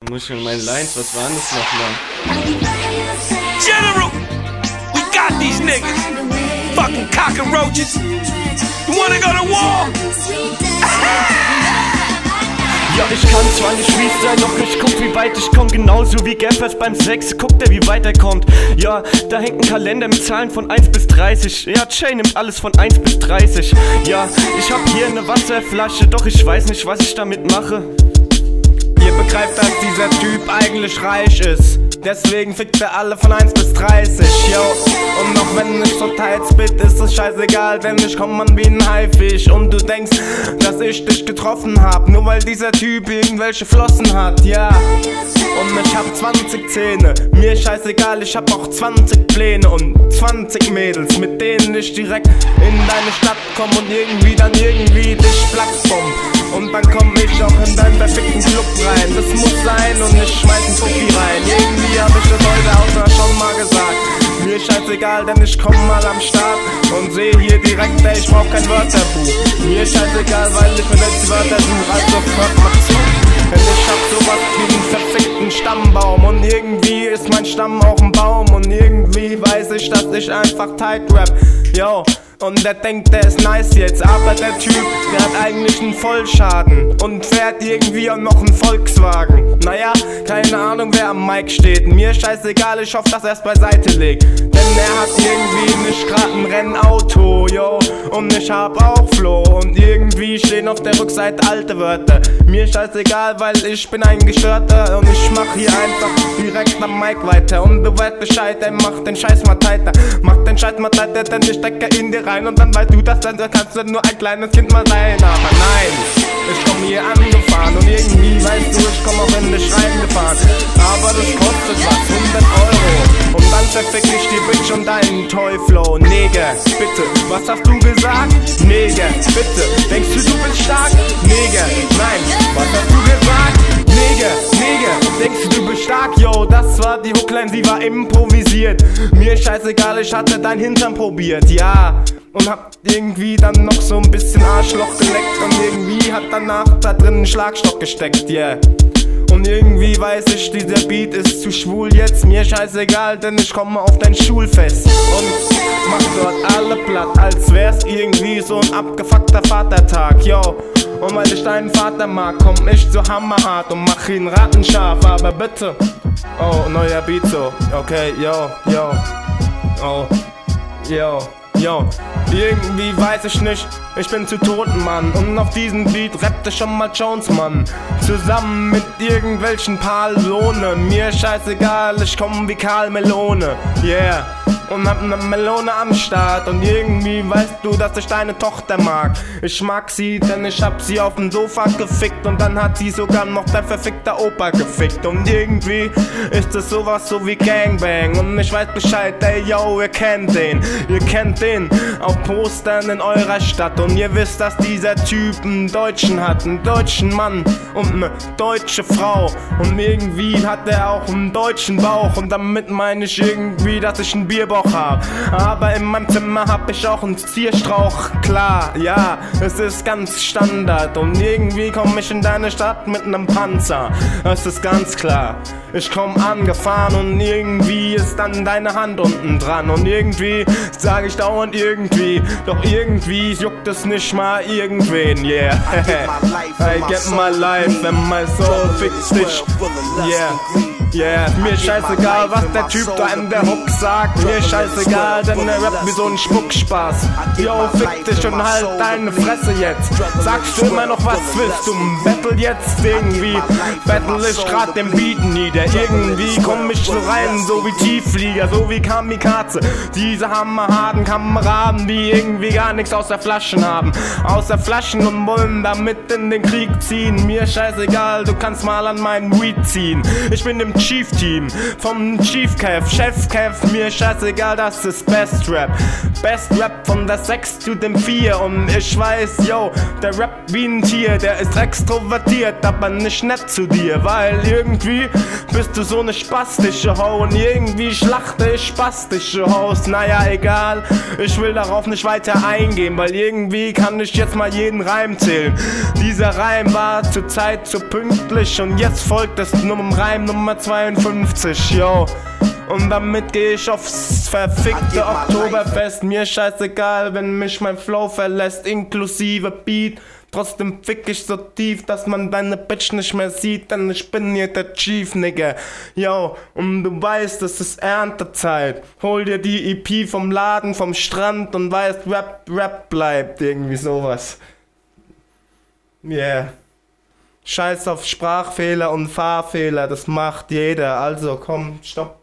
Muss ich in meinen Lines, was war denn das nochmal? General, we got these niggas. Fucking cockroaches. You wanna go to war? Ja, ich kann zwar nicht freestyle, doch ich guck, wie weit ich komm. Genauso wie Gaffers beim Sex, guckt er, wie weit er kommt. Ja, da hängt ein Kalender mit Zahlen von 1 bis 30. Ja, Jay nimmt alles von 1 bis 30. Ja, ich hab hier eine Wasserflasche, doch ich weiß nicht, was ich damit mache. Ihr begreift, dass dieser Typ eigentlich reich ist. Deswegen fickt er alle von 1 bis 30, yo. Und auch wenn ich so tight spit, ist es scheißegal, denn ich komm an wie ein Haifisch. Und du denkst, dass ich dich getroffen hab, nur weil dieser Typ irgendwelche Flossen hat, ja. Und ich hab 20 Zähne, mir scheißegal, ich hab auch 20 Pläne und 20 Mädels, mit denen ich direkt in deine Stadt komm und irgendwie dich plattbomb. Und dann komm ich auch in deinen perfekten Club rein. Das muss sein und ich schmeiß ein Fuffi rein. Irgendwie hab ich das heute auch schon mal gesagt. Mir scheißegal, denn ich komm mal am Start und seh hier direkt, ey, ich brauch kein Wörterbuch. Mir scheißegal, weil ich mir selbst die Wörter such. Also hört mal zu, denn ich hab sowas wie einen verfickten Stammbaum. Und irgendwie ist mein Stamm auch ein Baum. Und irgendwie weiß ich, dass ich einfach tight rap, yo. Und der denkt, der ist nice jetzt, aber der Typ, der hat eigentlich einen Vollschaden und fährt irgendwie auch noch einen Volkswagen. Naja, keine Ahnung, wer am Mic steht. Mir scheißegal, ich hoffe, dass er's beiseite legt. Denn er hat irgendwie nicht grad ein Rennauto, yo. Und ich hab auch Flow und irgendwie stehen auf der Rückseite alte Wörter. Mir scheißegal, weil ich bin ein Gestörter und ich mach hier einfach direkt am Mic weiter. Und du weißt Bescheid, ey, mach den Scheiß mal tighter. Mach den Scheiß mal tighter, denn ich stecke in dir rein. Und dann weißt du das, dann kannst du nur ein kleines Kind mal sein. Aber nein, ich komm hier angefahren und irgendwie weißt du, ich komm auch in dich reingefahren. Aber das kostet was, 100 Euro. Und dann verfick ich die Bitch und deinen Toy-Flow. Neger, bitte, was hast du gesagt? Neger, bitte, denkst du, du bist stark? Neger, nein, was hast du gesagt? Neger, denkst du, du bist stark? Yo, das war die Hookline, sie war improvisiert. Mir scheißegal, ich hatte dein Hintern probiert, ja. Und hab irgendwie dann noch so ein bisschen Arschloch geleckt. Und irgendwie hat danach da drin ein Schlagstock gesteckt, yeah. Und irgendwie weiß ich, dieser Beat ist zu schwul jetzt. Mir scheißegal, denn ich komme auf dein Schulfest und mach dort alle platt, als wär's irgendwie so ein abgefuckter Vatertag, yo. Und weil ich deinen Vater mag, komm ich so hammerhart und mach ihn rattenscharf, aber bitte. Oh, neuer Beat so, okay, yo, oh, yo. Yo, irgendwie weiß ich nicht, ich bin zu tot, Mann. Und auf diesem Beat rappte schon mal Jones, Mann. Zusammen mit irgendwelchen Palone. Mir scheißegal, ich komm wie Karl Melone, yeah. Und hab ne Melone am Start. Und irgendwie weißt du, dass ich deine Tochter mag. Ich mag sie, denn ich hab sie auf dem Sofa gefickt. Und dann hat sie sogar noch dein verfickter Opa gefickt. Und irgendwie ist es sowas so wie Gangbang. Und ich weiß Bescheid, ey yo, ihr kennt den auf Postern in eurer Stadt. Und ihr wisst, dass dieser Typ einen Deutschen hat, einen deutschen Mann und eine deutsche Frau. Und irgendwie hat er auch einen deutschen Bauch. Und damit meine ich irgendwie, dass ich einen Bierbauch hab. Aber in meinem Zimmer hab ich auch einen Zierstrauch, klar, ja, es ist ganz Standard. Und irgendwie komm ich in deine Stadt mit nem Panzer, es ist ganz klar. Ich komm angefahren und irgendwie ist dann deine Hand unten dran. Und irgendwie sag ich dauernd irgendwie, doch irgendwie juckt es nicht mal irgendwen, yeah. I get my life and my soul fix dich, yeah. Yeah, mir scheißegal, was der Typ da in der Hook sagt. Mir scheißegal, denn er rappt wie so ein Spuckspaß. Yo, fick dich und halt deine Fresse jetzt. Sagst du immer noch, was willst du? Battle jetzt irgendwie. Battle ich grad den Beat nieder. Irgendwie komm ich so rein, so wie Tiefflieger, so wie Kamikaze. Diese hammerharten Kameraden, die irgendwie gar nichts außer Flaschen haben. Außer Flaschen und wollen damit in den Krieg ziehen. Mir scheißegal, du kannst mal an meinen Weed ziehen. Ich bin im Chief Team, vom Chief Kev, Chef Kev, mir scheißegal, das ist Best Rap. Best Rap von der 6 zu dem 4 und ich weiß, yo, der rappt wie ein Tier, der ist extrovertiert, aber nicht nett zu dir, weil irgendwie bist du so ne spastische Ho und irgendwie schlachte ich spastische Hoes. Naja, egal, ich will darauf nicht weiter eingehen, weil irgendwie kann ich jetzt mal jeden Reim zählen. Dieser Reim war zur Zeit so pünktlich und jetzt folgt es Reim Nummer 52, yo. Und damit geh ich aufs verfickte Oktoberfest. Mir scheißegal, wenn mich mein Flow verlässt, inklusive Beat. Trotzdem fick ich so tief, dass man deine Bitch nicht mehr sieht, denn ich bin hier der Chief, Nigga. Yo, und du weißt, es ist Erntezeit. Hol dir die EP vom Laden, vom Strand und weißt, Rap bleibt, irgendwie sowas. Yeah. Scheiß auf Sprachfehler und Fahrfehler, das macht jeder, also komm, stopp.